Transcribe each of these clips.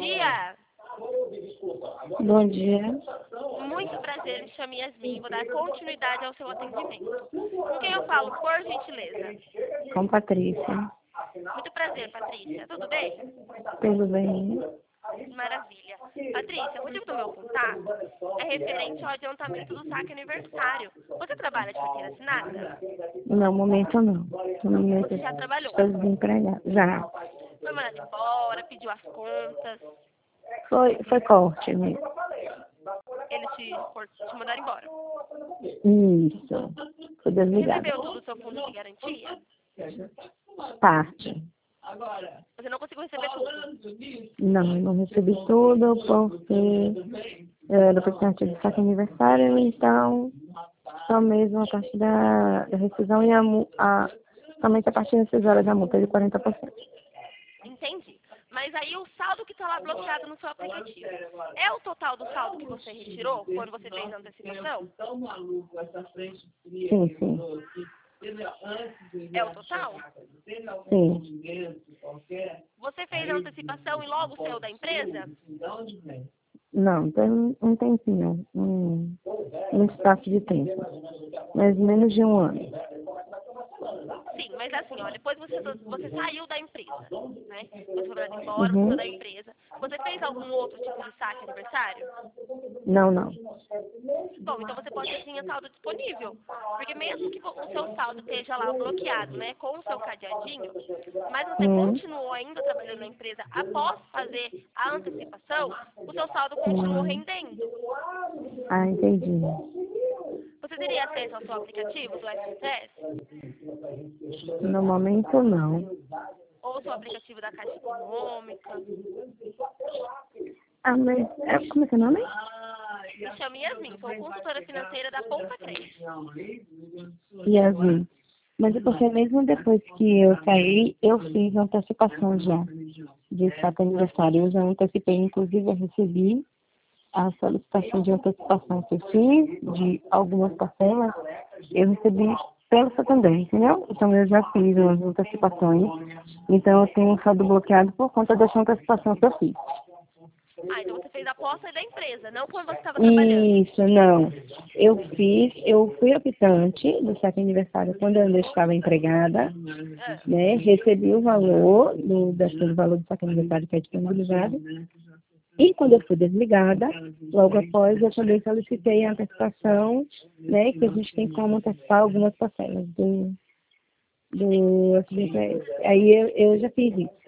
dia. Bom dia. Muito prazer, me chamo Yasmin. Vou dar continuidade ao seu atendimento. Com quem eu falo, por gentileza? Com Patrícia. Muito prazer, Patrícia. Tudo bem? Tudo bem? Maravilha. Patrícia, o motivo do meu contato é referente ao adiantamento do saque aniversário. Você trabalha de carteira assinada? No momento não. No momento Você já trabalhou? estou desempregada. Já. Foi mandado embora, pediu as contas, Foi corte mesmo. eles te mandaram embora. Isso. Foi desligada. Recebeu tudo o seu fundo de garantia? Parte. Você não conseguiu receber tudo? Não, eu não recebi tudo porque eu era presidente de saque aniversário, então só mesmo a parte da rescisão e somente a parte rescisória da multa de 40%. Entendi. Mas aí o saldo que está lá bloqueado no seu aplicativo, é o total do saldo que você retirou quando você fez a antecipação? Sim, sim. É o total? Sim. Você fez a antecipação e logo saiu da empresa? Não, tem um tempinho, um espaço de tempo, mas menos de um ano. Sim, mas assim, olha, depois você saiu da empresa, né? Você foi mandado embora, saiu da empresa. Você fez algum outro tipo de saque aniversário? Não, não. Bom, então você pode ter sim o saldo disponível. Porque mesmo que o seu saldo esteja lá bloqueado, né, com o seu cadeadinho, mas você continuou ainda trabalhando na empresa após fazer a antecipação, o seu saldo continuou rendendo. Ah, entendi. Você teria acesso ao seu aplicativo do FGTS? No momento, não. Ou o seu aplicativo da Caixa Econômica? Ah, mas como é seu nome? Me chamo Yasmin, sou consultora financeira da Poupa Crédito. Yasmin. Mas é porque mesmo depois que eu saí, eu fiz antecipação já de saque aniversário. Eu já antecipei, inclusive eu recebi a solicitação de antecipação que eu fiz, de algumas parcelas, eu recebi pelo Santander, entendeu? Então eu já fiz umas antecipações, então eu tenho um saldo bloqueado por conta dessa antecipação que eu fiz. Ah, então você fez a posse da empresa, não quando você estava trabalhando. Isso, não. Eu fui optante do saque aniversário quando eu ainda estava empregada, né? Recebi o valor do valor do saque aniversário que é disponibilizado. E quando eu fui desligada, logo após eu também solicitei a antecipação, né? Que a gente tem como antecipar algumas parcelas do FGTS. Aí eu já fiz isso.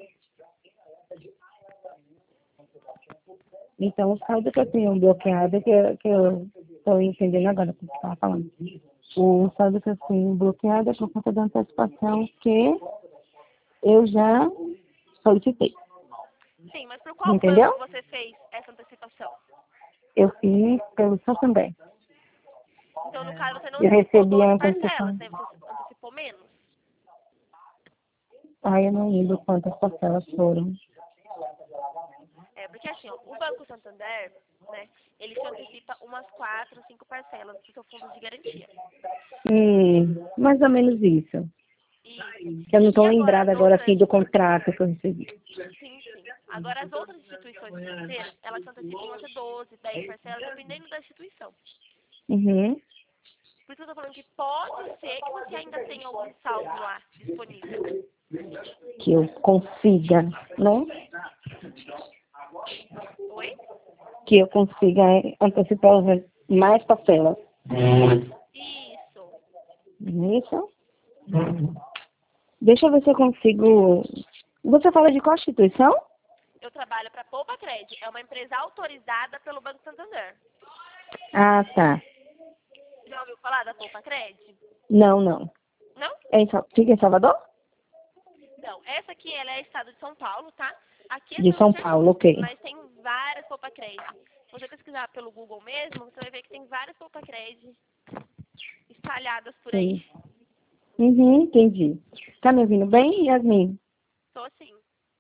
Então, o saldo que eu tenho bloqueado, que eu estou entendendo agora o que você estava falando. O saldo que eu tenho bloqueado é por conta da antecipação que eu já solicitei. Sim, mas por qual Entendeu? banco você fez essa antecipação? Eu fiz pelo Santander. Então, no caso, você não Eu antecipou recebi a 12 antecipação. parcelas, né? Você antecipou menos. Aí eu não lembro quantas parcelas foram. É, porque assim, ó, o Banco Santander, né, ele te antecipa umas 4, 5 parcelas do seu fundo de garantia. Mais ou menos isso. E Eu não estou agora lembrada as agora outras, assim do contrato que eu recebi. sim. Agora as outras instituições financeiras, elas te antecipam até 12, 10 parcelas, dependendo da instituição. Uhum. Por isso eu tô falando que pode ser que você ainda tenha algum saldo lá disponível. Que eu consiga, né? Oi? Que eu consiga antecipar mais parcelas. Isso. Isso? Deixa eu ver se eu consigo. Você fala de qual instituição? Eu trabalho para a Poupa Crédito. É uma empresa autorizada pelo Banco Santander. Ah, tá. Já ouviu falar da Poupa Crédito? Não. Não? Fica em Salvador? Não. Essa aqui, ela é estado de São Paulo, tá? Aqui é De São São Jardim, Paulo, ok. mas tem várias Poupa Crédito. Se você pesquisar pelo Google mesmo, você vai ver que tem várias Poupa Crédito espalhadas por aí. Sim. Entendi. Tá me ouvindo bem, Yasmin? Tô assim.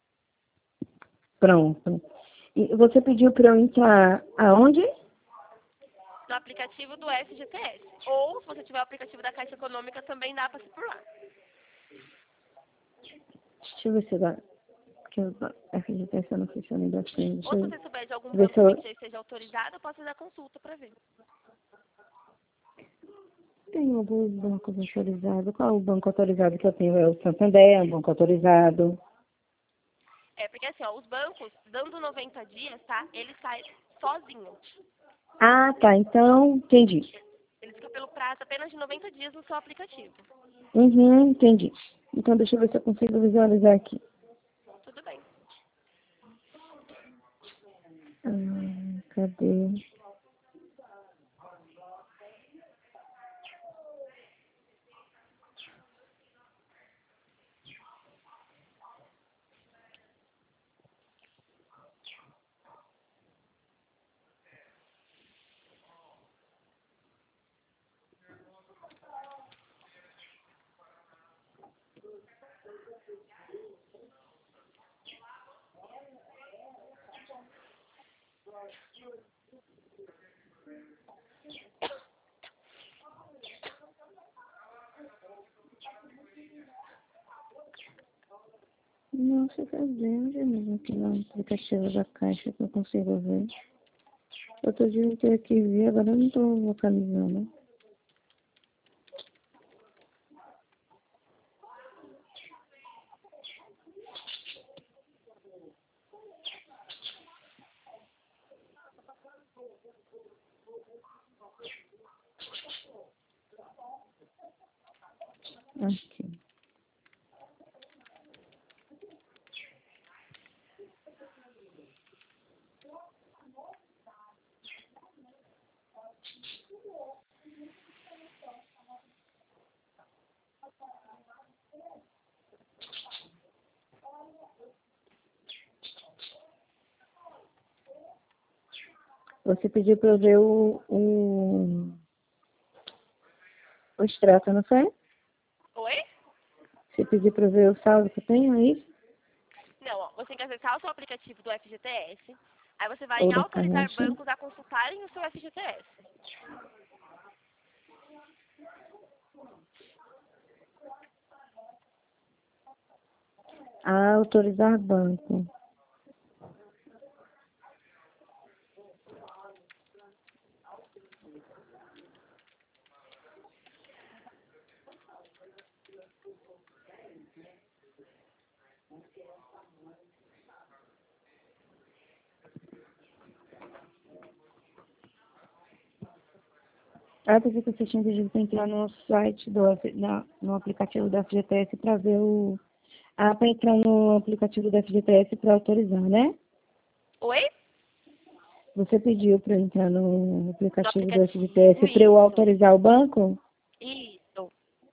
Pronto. E você pediu para eu entrar aonde? No aplicativo do FGTS. Ou, se você tiver o aplicativo da Caixa Econômica, também dá para ser por lá. Deixa eu ver se agora. porque a FGTS eu não sei se eu lembro assim. Ou se você souber de algum ver banco se eu... que já esteja autorizado, eu posso fazer a consulta para ver. Tem alguns bancos autorizados. Qual o banco autorizado que eu tenho? É o Santander, é um banco autorizado. É, porque assim, ó, os bancos, dando 90 dias, tá? Eles saem sozinhos. Ah, tá. Então, entendi. Eles ficam pelo prazo apenas de 90 dias no seu aplicativo. Uhum, entendi. Então, deixa eu ver se eu consigo visualizar aqui. Tudo bem. Cadê? Nossa, cadê? Onde é mesmo aqui no aplicativo da Caixa que eu consigo ver? Outro dia eu tenho que ver, agora eu não estou localizando. Aqui. Você pediu para eu ver o extrato, não foi? Oi? Você pediu para eu ver o saldo que eu tenho, é isso? Não, ó, você tem que acessar o seu aplicativo do FGTS. Aí você vai Ou em da autorizar Caixa? bancos a consultarem o seu FGTS. Ah, autorizar banco. Ah, pensei que você tinha pedido para entrar no site no aplicativo da FGTS para ver o... Ah, para entrar no aplicativo da FGTS para autorizar, né? Oi? Você pediu para eu entrar no No aplicativo do aplicativo, FGTS para eu isso. autorizar o banco? Isso.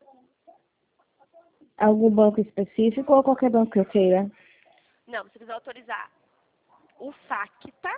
Algum banco específico ou qualquer banco que eu queira? Não, você precisa autorizar o FACTA.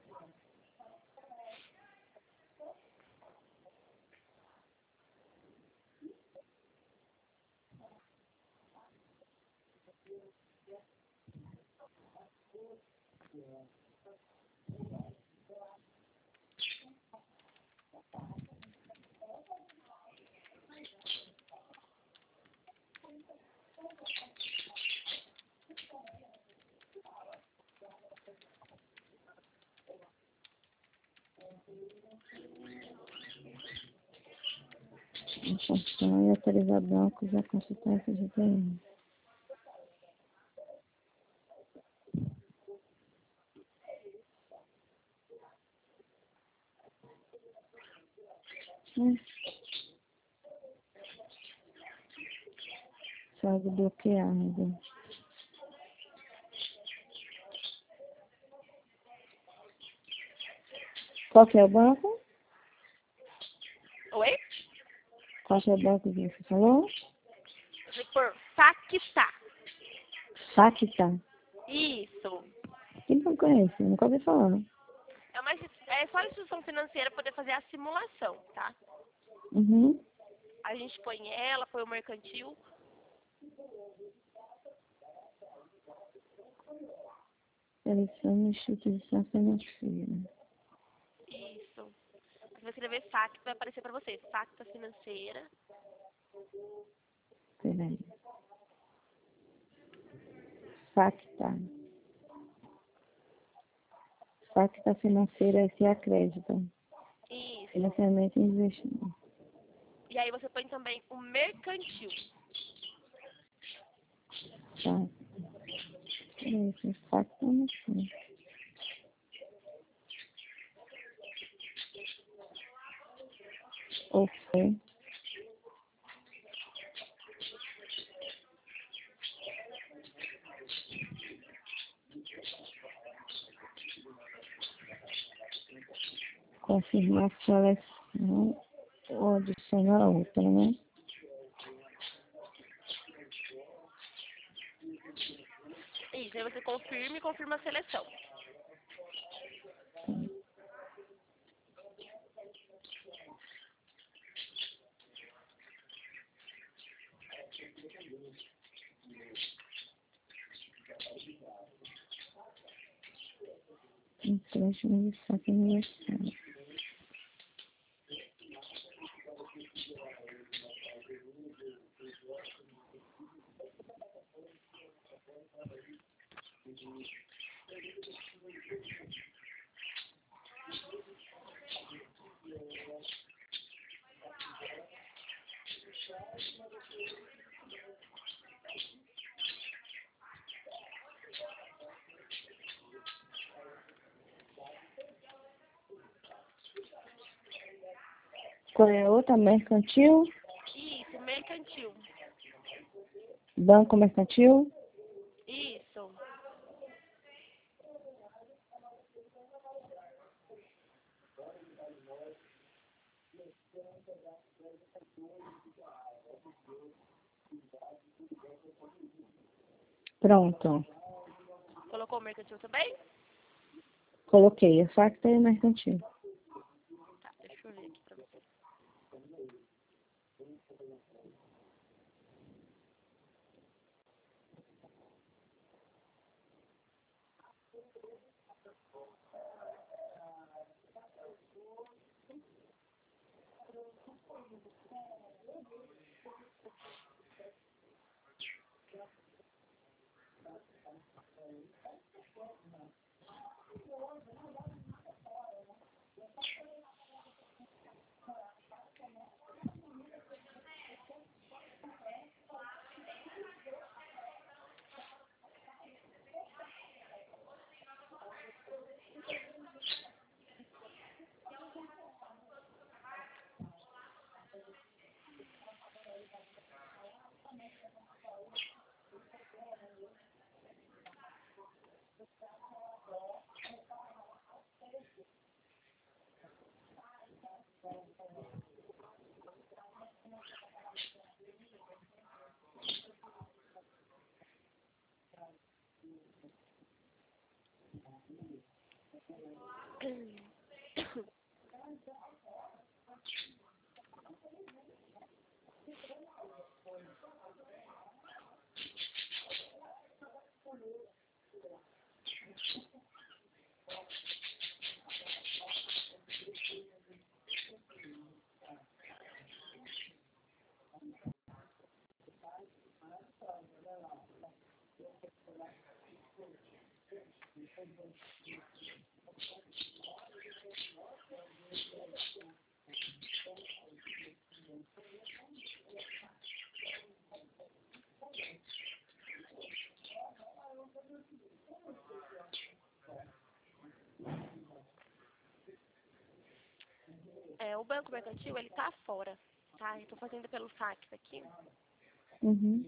Informação e autorizar bancos a consultar FGTS. Saldo bloqueado. Qual que é o banco? Oi? Qual que é o banco que você falou? Você tem que pôr FACTA. Facta. Isso. Que banco é esse? Eu nunca ouvi falar. É só a instituição financeira poder fazer a simulação, tá? Uhum. A gente põe ela, põe o mercantil. Selecione instituição financeira. Isso. Se você escrever FACTA, vai aparecer para você. FACTA financeira. Peraí. Facta. Facta financeira S.A. Crédito. Isso. Financiamento e investimento. E aí você põe também o mercantil. Tá. Isso, facta não sei. Ou foi. Confirmar a seleção ou adicionar outra, né? Isso, aí você confirma e confirma a seleção. Empréstimo de saque aniversário. Qual é a outra? Mercantil? Isso, mercantil. Banco mercantil? Isso. Pronto. Colocou o mercantil também? Coloquei a facta e o mercantil. Tá, deixa eu ver aqui pra você. O banco mercantil, ele tá fora, tá? Eu tô fazendo pelo saque aqui. Uhum.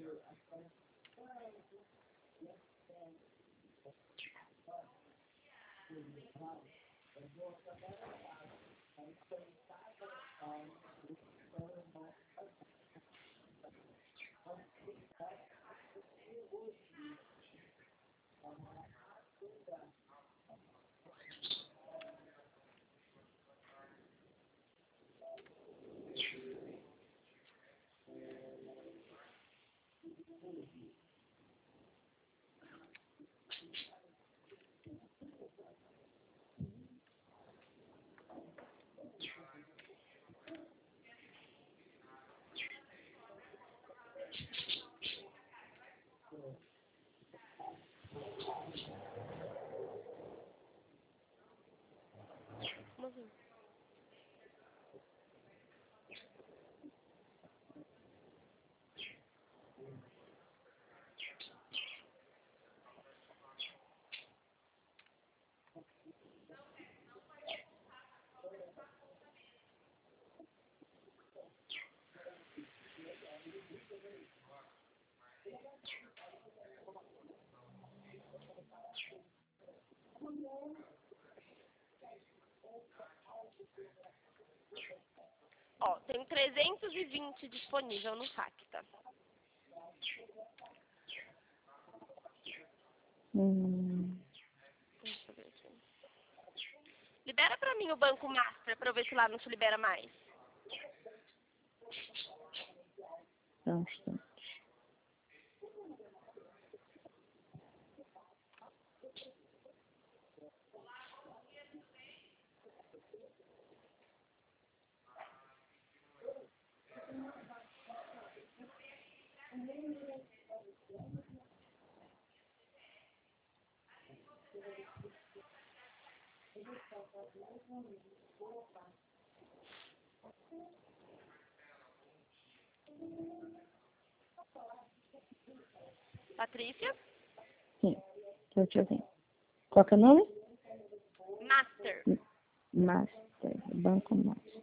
Ó, tem 320 disponível no saque, tá? Deixa eu ver aqui. Libera pra mim o Banco Master pra eu ver se lá não te libera mais. Só um instante. Patrícia? Sim, tô te ouvindo. Qual que é o nome? Master. Master, Banco Master.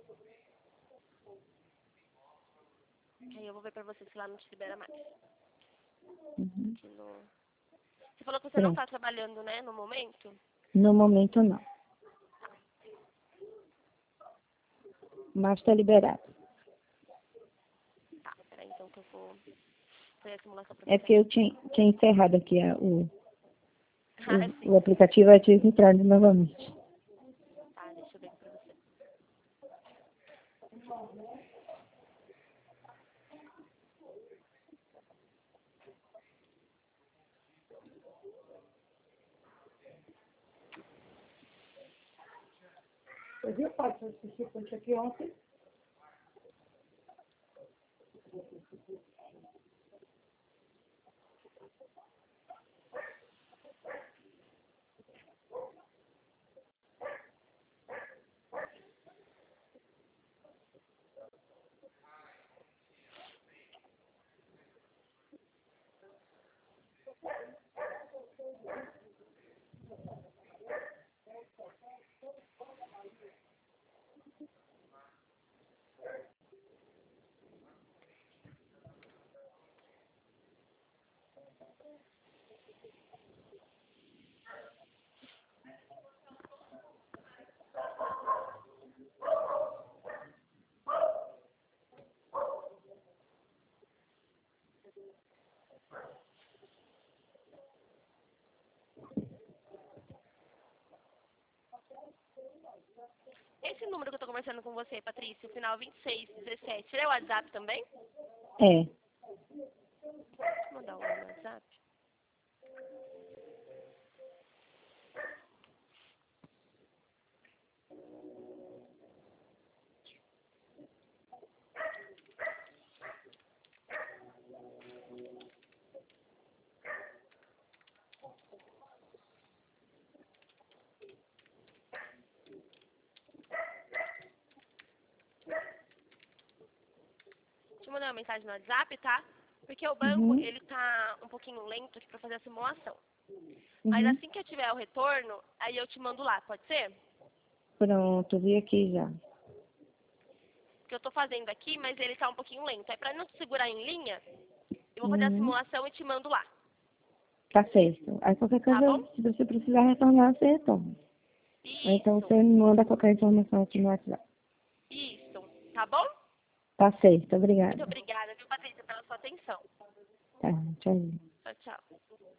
Aí eu vou ver pra você se lá não te libera mais. Uhum. Aqui no... Você falou que você não Pronto. tá trabalhando, né, no momento? No momento, não. Mas está liberado. Tá, peraí então que eu vou fazer a simulação pra É você. porque eu tinha encerrado aqui Ah, sim. o aplicativo, eu tive que entrar novamente. Tá, deixa eu ver aqui pra você. Eu vi o pai assistir isso aqui ontem. Esse número que eu tô conversando com você, Patrícia, o final 2617, ele é o WhatsApp também? É. Deixa eu mandar um no WhatsApp. Deixa eu mandar uma mensagem no WhatsApp, tá? Porque o banco, Uhum. ele tá um pouquinho lento aqui pra fazer a simulação. Mas Uhum. assim que eu tiver o retorno, aí eu te mando lá, pode ser? Pronto, vi aqui já. Porque eu tô fazendo aqui, mas ele tá um pouquinho lento. Aí pra não te segurar em linha, eu vou fazer a Uhum. simulação e te mando lá, Tá certo. Aí qualquer tá coisa, bom? se você precisar retornar, você retorna. Ou então Isso, você me manda qualquer informação aqui no WhatsApp. isso, tá bom? Tá certo, Muito obrigada. obrigada, viu, Patrícia, pela sua atenção. Tá, tchau.